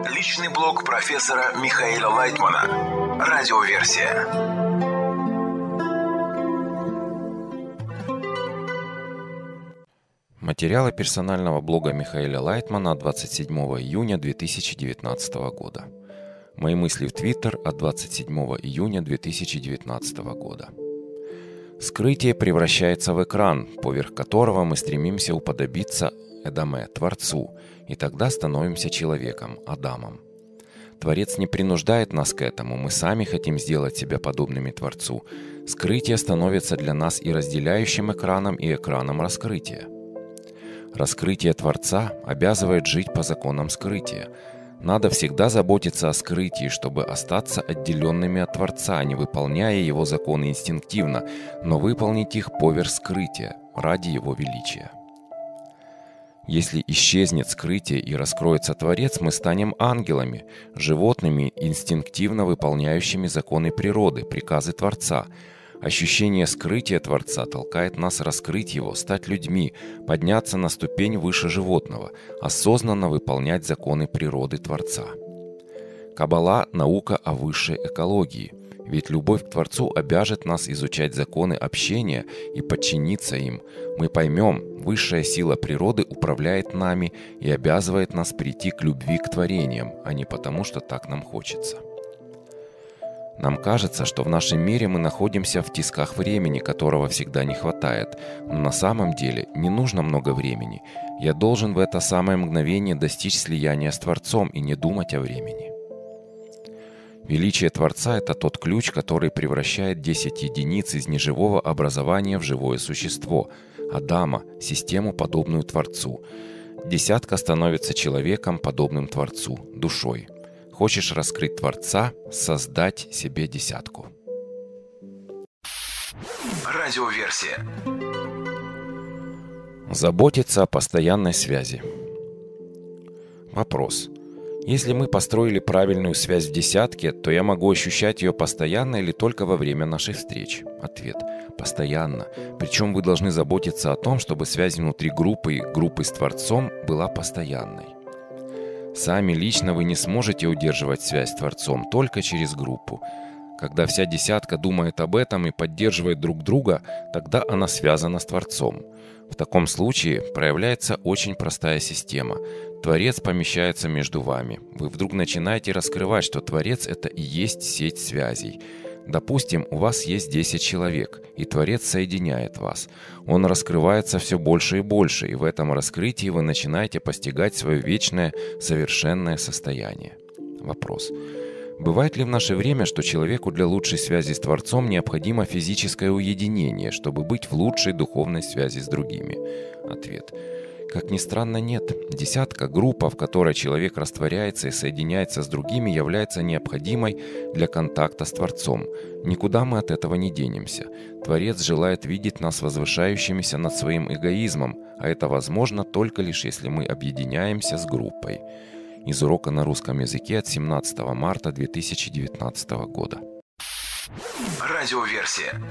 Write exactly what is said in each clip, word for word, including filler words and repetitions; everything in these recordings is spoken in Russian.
Личный блог профессора Михаила Лайтмана. Радиоверсия. Материалы персонального блога Михаила Лайтмана от двадцать седьмого июня две тысячи девятнадцатого года. Мои мысли в Твиттер от двадцать седьмого июня две тысячи девятнадцатого года. Скрытие превращается в экран, поверх которого мы стремимся уподобиться Эдаме, Творцу, и тогда становимся человеком, Адамом. Творец не принуждает нас к этому, мы сами хотим сделать себя подобными Творцу. Скрытие становится для нас и разделяющим экраном, и экраном раскрытия. Раскрытие Творца обязывает жить по законам скрытия. Надо всегда заботиться о скрытии, чтобы остаться отделенными от Творца, не выполняя Его законы инстинктивно, но выполнить их поверх скрытия, ради Его величия. Если исчезнет скрытие и раскроется Творец, мы станем ангелами, животными, инстинктивно выполняющими законы природы, приказы Творца. Ощущение скрытия Творца толкает нас раскрыть Его, стать людьми, подняться на ступень выше животного, осознанно выполнять законы природы Творца. Каббала – наука о высшей экологии, ведь любовь к Творцу обяжет нас изучать законы общения и подчиниться им. Мы поймем, высшая сила природы управляет нами и обязывает нас прийти к любви к творениям, а не потому, что так нам хочется. Нам кажется, что в нашем мире мы находимся в тисках времени, которого всегда не хватает. Но на самом деле не нужно много времени. Я должен в это самое мгновение достичь слияния с Творцом и не думать о времени. Величие Творца – это тот ключ, который превращает десять единиц из неживого образования в живое существо – Адама, систему, подобную Творцу. Десятка становится человеком, подобным Творцу, душой. Хочешь раскрыть Творца – создать себе десятку. Радиоверсия. Заботиться о постоянной связи. Вопрос. Если мы построили правильную связь в десятке, то я могу ощущать ее постоянно или только во время наших встреч? Ответ. Постоянно. Причем вы должны заботиться о том, чтобы связь внутри группы и группы с Творцом была постоянной. Сами лично вы не сможете удерживать связь с Творцом только через группу. Когда вся десятка думает об этом и поддерживает друг друга, тогда она связана с Творцом. В таком случае проявляется очень простая система. Творец помещается между вами. Вы вдруг начинаете раскрывать, что Творец – это и есть сеть связей. Допустим, у вас есть десять человек, и Творец соединяет вас. Он раскрывается все больше и больше, и в этом раскрытии вы начинаете постигать свое вечное, совершенное состояние. Вопрос. Бывает ли в наше время, что человеку для лучшей связи с Творцом необходимо физическое уединение, чтобы быть в лучшей духовной связи с другими? Ответ. Как ни странно, нет. Десятка, группа, в которой человек растворяется и соединяется с другими, является необходимой для контакта с Творцом. Никуда мы от этого не денемся. Творец желает видеть нас возвышающимися над своим эгоизмом, а это возможно только лишь если мы объединяемся с группой. Из урока на русском языке от семнадцатого марта две тысячи девятнадцатого года. Радиоверсия.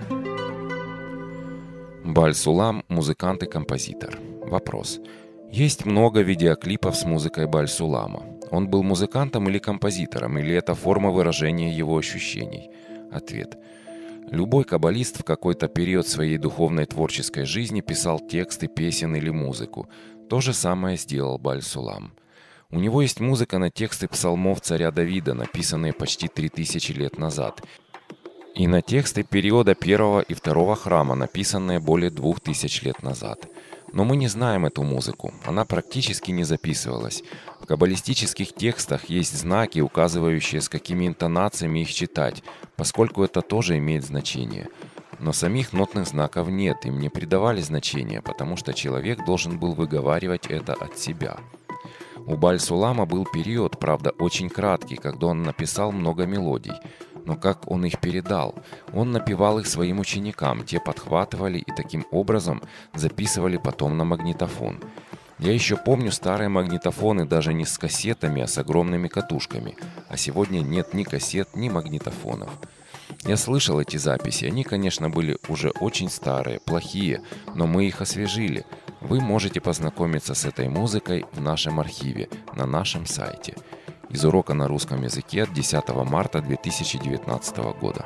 Бааль-Сулам – музыкант и композитор. Вопрос. Есть много видеоклипов с музыкой Бааль-Сулама. Он был музыкантом или композитором, или это форма выражения его ощущений? Ответ. Любой каббалист в какой-то период своей духовной творческой жизни писал тексты песен или музыку. То же самое сделал Бааль-Сулам. У него есть музыка на тексты псалмов царя Давида, написанные почти три тысячи лет назад, и на тексты периода первого и второго храма, написанные более двух тысяч лет назад. Но мы не знаем эту музыку, она практически не записывалась. В каббалистических текстах есть знаки, указывающие, с какими интонациями их читать, поскольку это тоже имеет значение. Но самих нотных знаков нет, им не придавали значения, потому что человек должен был выговаривать это от себя. У Бааль-Сулама был период, правда, очень краткий, когда он написал много мелодий. Но как он их передал? Он напевал их своим ученикам, те подхватывали и таким образом записывали потом на магнитофон. Я еще помню старые магнитофоны даже не с кассетами, а с огромными катушками. А сегодня нет ни кассет, ни магнитофонов. Я слышал эти записи, они, конечно, были уже очень старые, плохие, но мы их освежили. Вы можете познакомиться с этой музыкой в нашем архиве, на нашем сайте. из урока на русском языке от десятого марта две тысячи девятнадцатого года.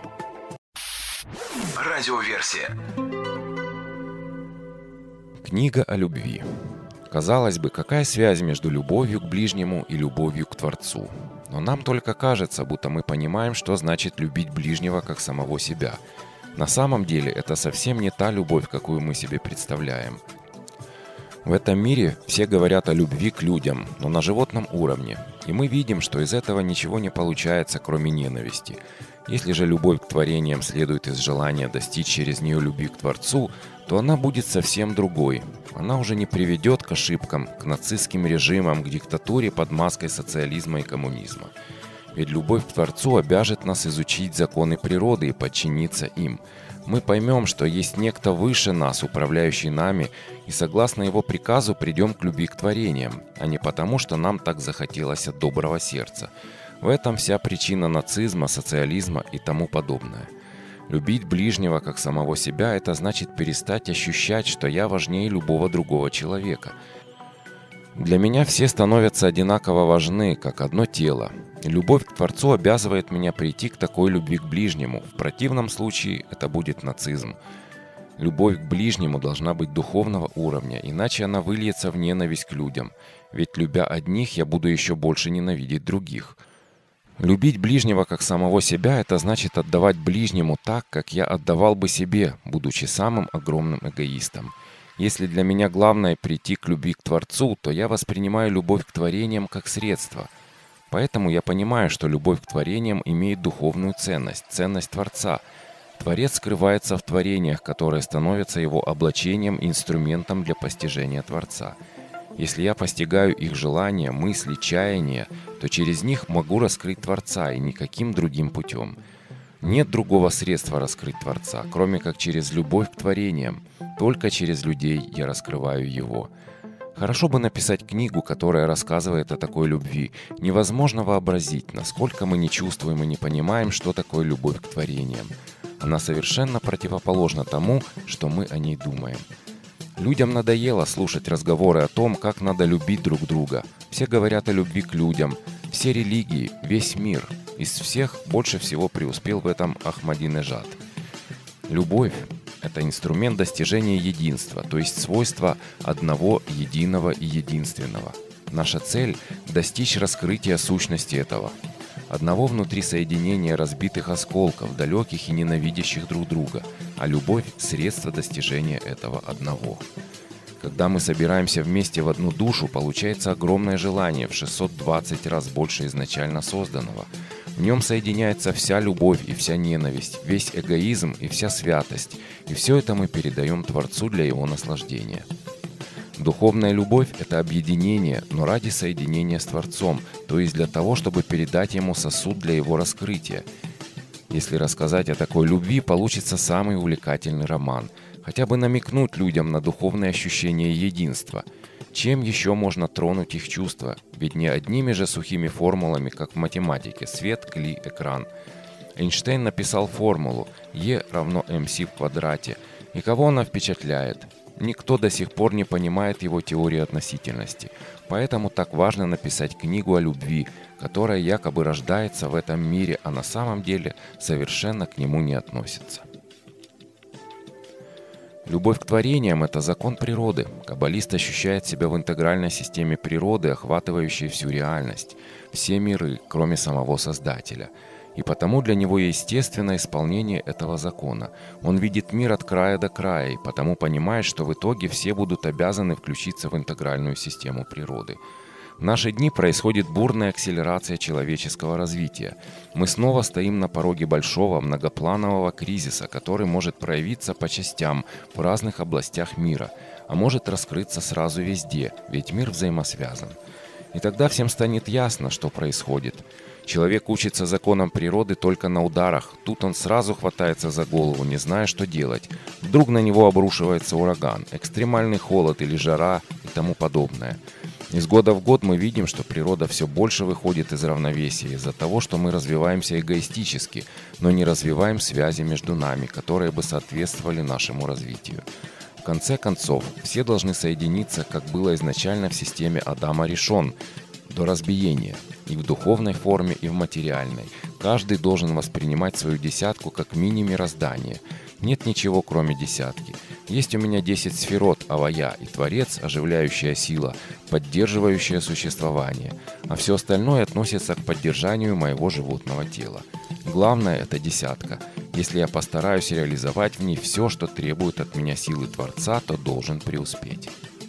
Радиоверсия. Книга о любви. Казалось бы, какая связь между любовью к ближнему и любовью к Творцу? Но нам только кажется, будто мы понимаем, что значит любить ближнего как самого себя. На самом деле это совсем не та любовь, какую мы себе представляем. В этом мире все говорят о любви к людям, но на животном уровне. И мы видим, что из этого ничего не получается, кроме ненависти. Если же любовь к творениям следует из желания достичь через нее любви к Творцу, то она будет совсем другой. Она уже не приведет к ошибкам, к нацистским режимам, к диктатуре под маской социализма и коммунизма. Ведь любовь к Творцу обяжет нас изучить законы природы и подчиниться им. Мы поймем, что есть некто выше нас, управляющий нами, и согласно его приказу придем к любви к творениям, а не потому, что нам так захотелось от доброго сердца. В этом вся причина нацизма, социализма и тому подобное. Любить ближнего как самого себя – это значит перестать ощущать, что я важнее любого другого человека. Для меня все становятся одинаково важны, как одно тело. Любовь к Творцу обязывает меня прийти к такой любви к ближнему. В противном случае это будет нацизм. Любовь к ближнему должна быть духовного уровня, иначе она выльется в ненависть к людям. Ведь любя одних, я буду еще больше ненавидеть других. Любить ближнего как самого себя – это значит отдавать ближнему так, как я отдавал бы себе, будучи самым огромным эгоистом. Если для меня главное прийти к любви к Творцу, то я воспринимаю любовь к творениям как средство. Поэтому я понимаю, что любовь к творениям имеет духовную ценность, ценность Творца. Творец скрывается в творениях, которые становятся его облачением, инструментом для постижения Творца. Если я постигаю их желания, мысли, чаяния, то через них могу раскрыть Творца и никаким другим путем. Нет другого средства раскрыть Творца, кроме как через любовь к творениям. Только через людей я раскрываю его. Хорошо бы написать книгу, которая рассказывает о такой любви. Невозможно вообразить, насколько мы не чувствуем и не понимаем, что такое любовь к творениям. Она совершенно противоположна тому, что мы о ней думаем. Людям надоело слушать разговоры о том, как надо любить друг друга. Все говорят о любви к людям. Все религии, весь мир. Из всех больше всего преуспел в этом Ахмадинежад. Любовь – это инструмент достижения единства, то есть свойства одного, единого и единственного. Наша цель – достичь раскрытия сущности этого. Одного внутри соединения разбитых осколков, далеких и ненавидящих друг друга, а любовь – средство достижения этого одного. Когда мы собираемся вместе в одну душу, получается огромное желание, в шестьсот двадцать раз больше изначально созданного. В нем соединяется вся любовь и вся ненависть, весь эгоизм и вся святость, и все это мы передаем Творцу для его наслаждения. Духовная любовь – это объединение, но ради соединения с Творцом, то есть для того, чтобы передать ему сосуд для его раскрытия. Если рассказать о такой любви, получится самый увлекательный роман. Хотя бы намекнуть людям на духовное ощущение единства. Чем еще можно тронуть их чувства? Ведь не одними же сухими формулами, как в математике – свет, кли, экран. Эйнштейн написал формулу E равно mc в квадрате. И кого она впечатляет? Никто до сих пор не понимает его теорию относительности. Поэтому так важно написать книгу о любви, которая якобы рождается в этом мире, а на самом деле совершенно к нему не относится. Любовь к творениям – это закон природы. Каббалист ощущает себя в интегральной системе природы, охватывающей всю реальность, все миры, кроме самого Создателя. И потому для него естественно исполнение этого закона. Он видит мир от края до края, и потому понимает, что в итоге все будут обязаны включиться в интегральную систему природы. В наши дни происходит бурная акселерация человеческого развития. Мы снова стоим на пороге большого многопланового кризиса, который может проявиться по частям в разных областях мира, а может раскрыться сразу везде, ведь мир взаимосвязан. И тогда всем станет ясно, что происходит. Человек учится законам природы только на ударах. Тут он сразу хватается за голову, не зная, что делать. Вдруг на него обрушивается ураган, экстремальный холод или жара и тому подобное. Из года в год мы видим, что природа все больше выходит из равновесия из-за того, что мы развиваемся эгоистически, но не развиваем связи между нами, которые бы соответствовали нашему развитию. В конце концов, все должны соединиться, как было изначально в системе Адама Ришон, до разбиения. и в духовной форме, и в материальной. Каждый должен воспринимать свою десятку как мини-мироздание. Нет ничего, кроме десятки. Есть у меня десять сферот, авая и Творец, оживляющая сила, поддерживающая существование, а все остальное относится к поддержанию моего животного тела. Главное – это десятка. Если я постараюсь реализовать в ней все, что требует от меня силы Творца, то должен преуспеть.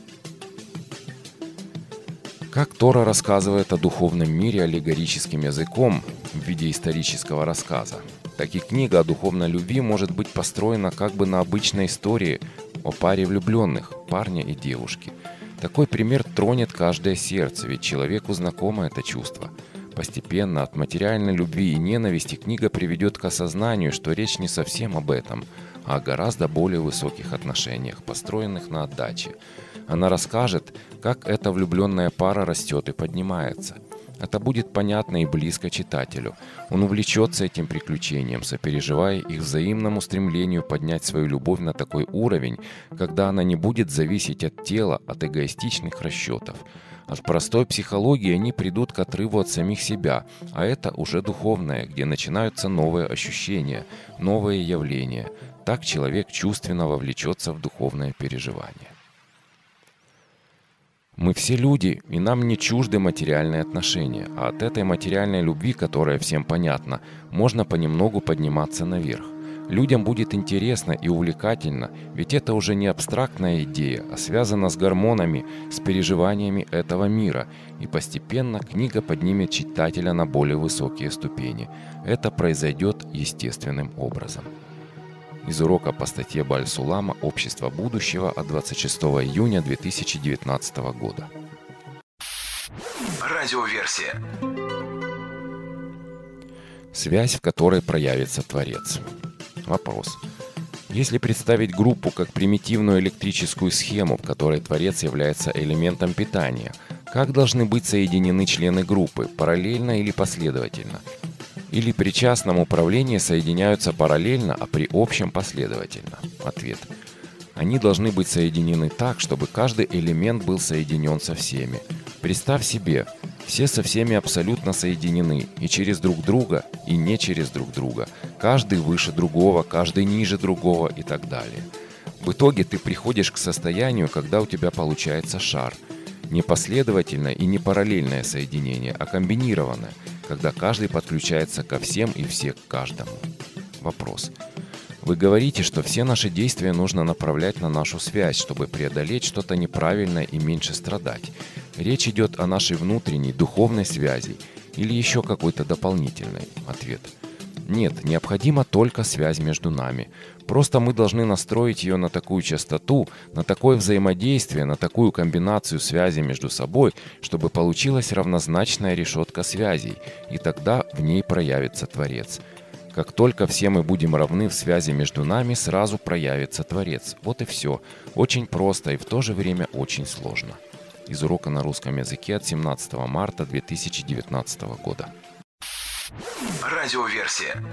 Как Тора рассказывает о духовном мире аллегорическим языком в виде исторического рассказа, так и книга о духовной любви может быть построена как бы на обычной истории о паре влюбленных, парня и девушки. Такой пример тронет каждое сердце, ведь человеку знакомо это чувство. Постепенно от материальной любви и ненависти книга приведет к осознанию, что речь не совсем об этом, а о гораздо более высоких отношениях, построенных на отдаче. Она расскажет, как эта влюбленная пара растет и поднимается. Это будет понятно и близко читателю. Он увлечется этим приключением, сопереживая их взаимному стремлению поднять свою любовь на такой уровень, когда она не будет зависеть от тела, от эгоистичных расчетов. От простой психологии они придут к отрыву от самих себя, а это уже духовное, где начинаются новые ощущения, новые явления. Так человек чувственно вовлечется в духовное переживание. Мы все люди, и нам не чужды материальные отношения, а от этой материальной любви, которая всем понятна, можно понемногу подниматься наверх. Людям будет интересно и увлекательно, ведь это уже не абстрактная идея, а связана с гормонами, с переживаниями этого мира, и постепенно книга поднимет читателя на более высокие ступени. Это произойдет естественным образом. Из урока по статье Бааль-Сулама «Общество будущего» от двадцать шестого июня две тысячи девятнадцатого года. Радиоверсия. Связь, в которой проявится Творец. Вопрос. Если представить группу как примитивную электрическую схему, в которой Творец является элементом питания, как должны быть соединены члены группы, параллельно или последовательно? Или при частном управлении соединяются параллельно, а при общем последовательно? Ответ. Они должны быть соединены так, чтобы каждый элемент был соединен со всеми. Представь себе, все со всеми абсолютно соединены, и через друг друга, и не через друг друга. Каждый выше другого, каждый ниже другого и так далее. В итоге ты приходишь к состоянию, когда у тебя получается шар. Не последовательное и не параллельное соединение, а комбинированное, когда каждый подключается ко всем и все к каждому. Вопрос. Вы говорите, что все наши действия нужно направлять на нашу связь, чтобы преодолеть что-то неправильное и меньше страдать. Речь идет о нашей внутренней духовной связи или еще какой-то дополнительной? Ответ. Нет, необходима только связь между нами. Просто мы должны настроить ее на такую частоту, на такое взаимодействие, на такую комбинацию связи между собой, чтобы получилась равнозначная решетка связей, и тогда в ней проявится Творец. Как только все мы будем равны в связи между нами, сразу проявится Творец. Вот и все. Очень просто и в то же время очень сложно. Из урока на русском языке от семнадцатого марта две тысячи девятнадцатого года. Радиоверсия.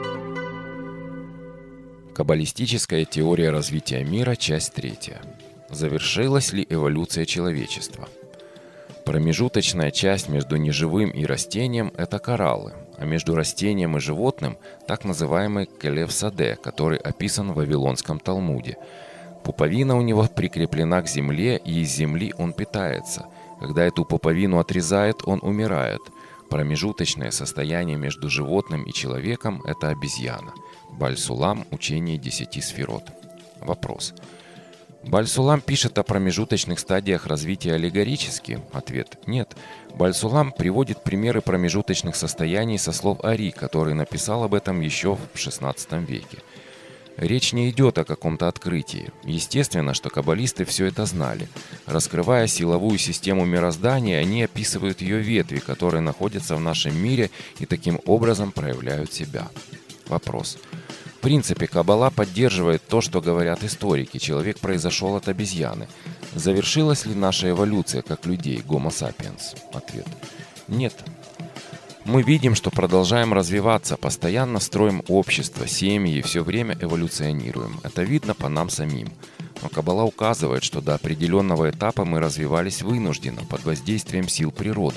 Каббалистическая теория развития мира, часть третья. Завершилась ли эволюция человечества? Промежуточная часть между неживым и растением – это кораллы, а между растением и животным – так называемый келев-саде, который описан в Вавилонском Талмуде. Пуповина у него прикреплена к земле, и из земли он питается. Когда эту пуповину отрезает, он умирает. Промежуточное состояние между животным и человеком – это обезьяна. Бааль-Сулам, учение десяти сферот. Вопрос. Бааль-Сулам пишет о промежуточных стадиях развития аллегорически? Ответ – нет. Бааль-Сулам приводит примеры промежуточных состояний со слов Ари, который написал об этом еще в шестнадцатом веке. Речь не идет о каком-то открытии. Естественно, что каббалисты все это знали. Раскрывая силовую систему мироздания, они описывают ее ветви, которые находятся в нашем мире и таким образом проявляют себя. Вопрос. В принципе, каббала поддерживает то, что говорят историки. Человек произошел от обезьяны. Завершилась ли наша эволюция как людей, Homo sapiens? Ответ. Нет. Мы видим, что продолжаем развиваться, постоянно строим общество, семьи и все время эволюционируем. Это видно по нам самим. Но каббала указывает, что до определенного этапа мы развивались вынужденно, под воздействием сил природы.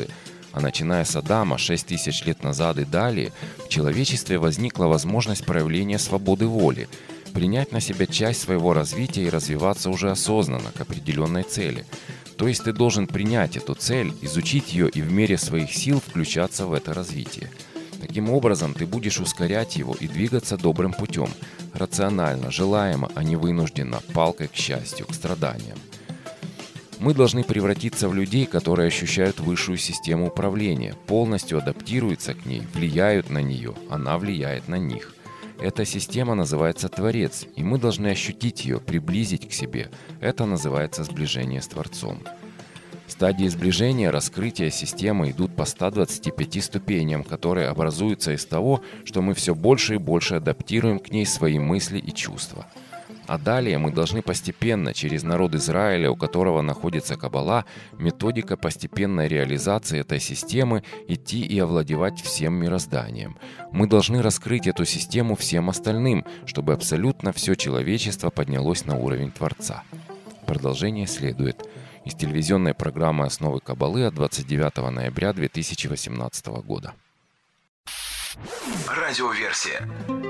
А начиная с Адама шесть тысяч лет назад и далее, в человечестве возникла возможность проявления свободы воли, принять на себя часть своего развития и развиваться уже осознанно к определенной цели. То есть ты должен принять эту цель, изучить ее и в мере своих сил включаться в это развитие. Таким образом, ты будешь ускорять его и двигаться добрым путем, рационально, желаемо, а не вынужденно, палкой к счастью, к страданиям. Мы должны превратиться в людей, которые ощущают высшую систему управления, полностью адаптируются к ней, влияют на нее, она влияет на них. Эта система называется Творец, и мы должны ощутить ее, приблизить к себе. Это называется сближение с Творцом. Стадии сближения, раскрытия системы идут по ста двадцати пяти ступеням, которые образуются из того, что мы все больше и больше адаптируем к ней свои мысли и чувства. А далее мы должны постепенно, через народ Израиля, у которого находится Каббала, методика постепенной реализации этой системы, идти и овладевать всем мирозданием. Мы должны раскрыть эту систему всем остальным, чтобы абсолютно все человечество поднялось на уровень Творца. Продолжение следует из телевизионной программы «Основы Каббалы» от двадцать девятого ноября две тысячи восемнадцатого года. Радиоверсия.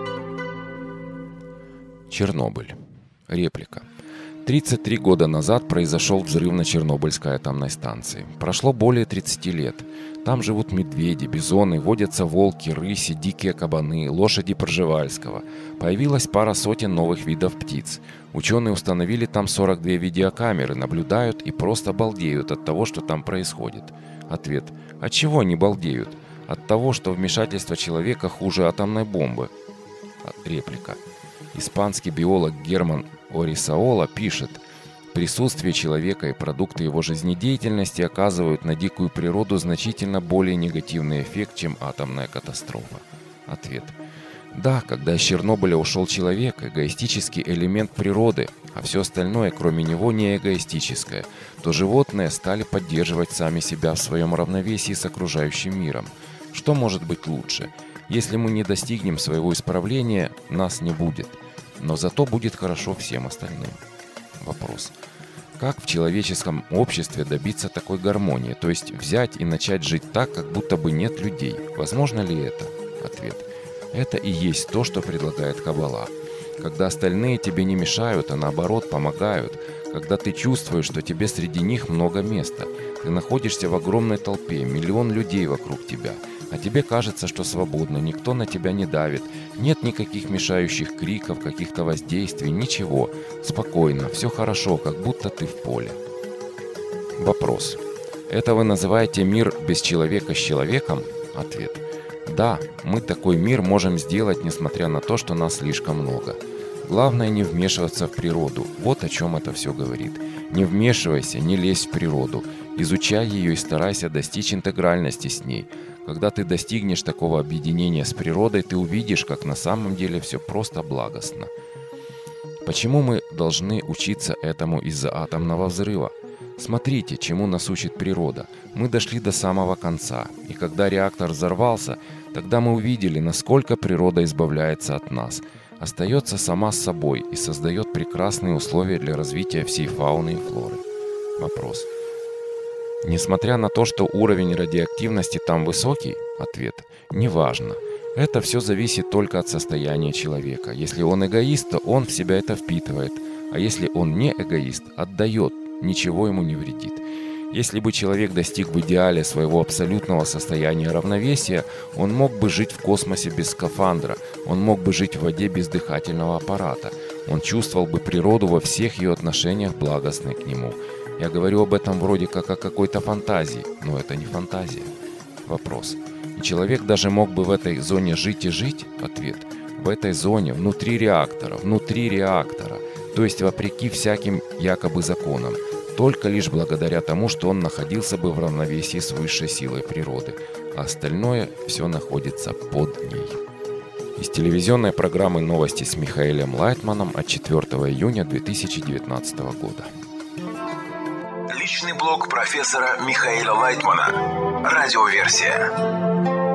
Чернобыль. Реплика. тридцать три года назад произошел взрыв на Чернобыльской атомной станции. Прошло более тридцати лет. Там живут медведи, бизоны, водятся волки, рыси, дикие кабаны, лошади Пржевальского. Появилась пара сотен новых видов птиц. Ученые установили там сорок две видеокамеры, наблюдают и просто балдеют от того, что там происходит. Ответ. От чего они балдеют? От того, что вмешательство человека хуже атомной бомбы. Реплика. Испанский биолог Герман Орисаола пишет: присутствие человека и продукты его жизнедеятельности оказывают на дикую природу значительно более негативный эффект, чем атомная катастрофа. Ответ. Да, когда из Чернобыля ушел человек, эгоистический элемент природы, а все остальное, кроме него, не эгоистическое, то животные стали поддерживать сами себя в своем равновесии с окружающим миром. Что может быть лучше? Если мы не достигнем своего исправления, нас не будет. Но зато будет хорошо всем остальным. Вопрос. Как в человеческом обществе добиться такой гармонии, то есть взять и начать жить так, как будто бы нет людей? Возможно ли это? Ответ. Это и есть то, что предлагает Каббала. Когда остальные тебе не мешают, а наоборот помогают, когда ты чувствуешь, что тебе среди них много места, ты находишься в огромной толпе, миллион людей вокруг тебя, а тебе кажется, что свободно, никто на тебя не давит, нет никаких мешающих криков, каких-то воздействий, ничего. Спокойно, все хорошо, как будто ты в поле. Вопрос. Это вы называете мир без человека с человеком? Ответ. Да, мы такой мир можем сделать, несмотря на то, что нас слишком много. Главное не вмешиваться в природу. Вот о чем это все говорит. Не вмешивайся, не лезь в природу. Изучай ее и старайся достичь интегральности с ней. Когда ты достигнешь такого объединения с природой, ты увидишь, как на самом деле все просто благостно. Почему мы должны учиться этому из-за атомного взрыва? Смотрите, чему нас учит природа. Мы дошли до самого конца, и когда реактор взорвался, тогда мы увидели, насколько природа избавляется от нас, остается сама с собой и создает прекрасные условия для развития всей фауны и флоры. Вопрос. Несмотря на то, что уровень радиоактивности там высокий, ответ – неважно. Это все зависит только от состояния человека. Если он эгоист, то он в себя это впитывает, а если он не эгоист, отдает, ничего ему не вредит. Если бы человек достиг в идеале своего абсолютного состояния равновесия, он мог бы жить в космосе без скафандра, он мог бы жить в воде без дыхательного аппарата, он чувствовал бы природу во всех ее отношениях благостной к нему. Я говорю об этом вроде как о какой-то фантазии, но это не фантазия. Вопрос. И человек даже мог бы в этой зоне жить и жить? Ответ. В этой зоне, внутри реактора, внутри реактора, то есть вопреки всяким якобы законам, только лишь благодаря тому, что он находился бы в равновесии с высшей силой природы, а остальное все находится под ней. Из телевизионной программы «Новости» с Михаилом Лайтманом от четвёртого июня две тысячи девятнадцатого года. Личный блог профессора Михаила Лайтмана. Радиоверсия.